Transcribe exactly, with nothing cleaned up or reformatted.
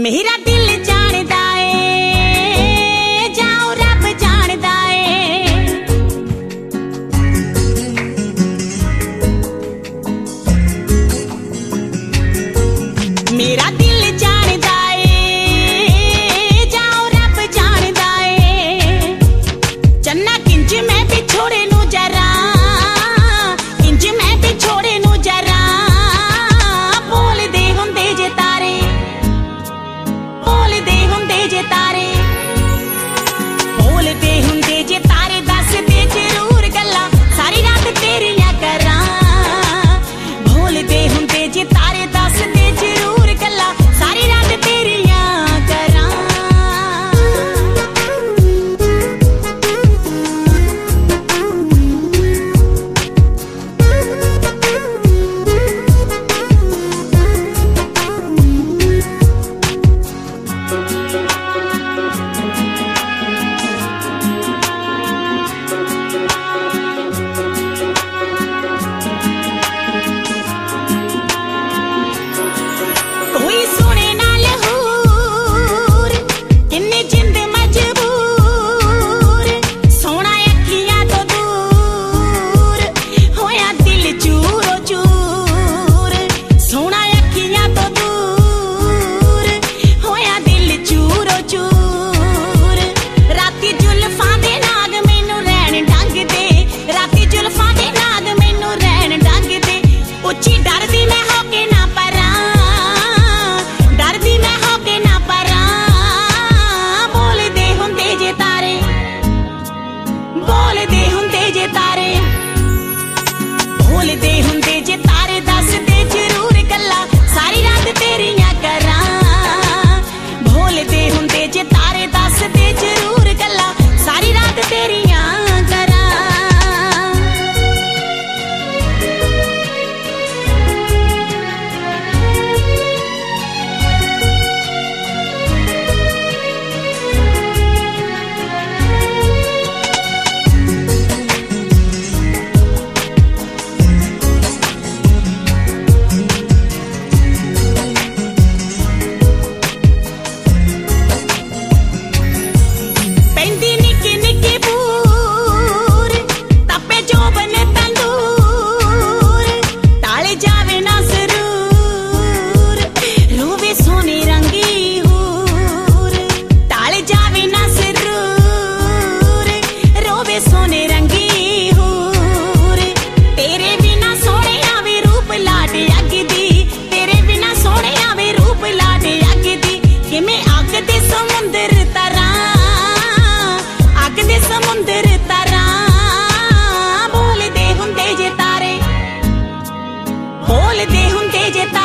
मेरा दिल जानदा ए जाओ रब जानदा ए। मेरा दिल जानदा ए जाओ रब जानदा ए। चन्ना किंज मैं पिछोड़े नू जरा, किंज मैं पिछोड़े नू जरा। बोलदे हुंदे जे तारे, बोलदे हुंदे जे तारे, बोलदे हुंदे जे तारे। दसदे जरूर गल्लां सारी रात तेरियां करां। बोलदे हुंदे जे तारे, दसदे जरूर गल्लां सारी रात तेरियां करां। बोलदे हुंदे जे तारे, दसदे जरूर गल्लां सारी रात तेरियां करां। बोलदे हुंदे जे तारे, दसदे जरूर गल्लां सारी रात तेरियां करां। समुंदर तारा बोलदे हुंदे जे तारे, बोलदे हुंदे जे तारे।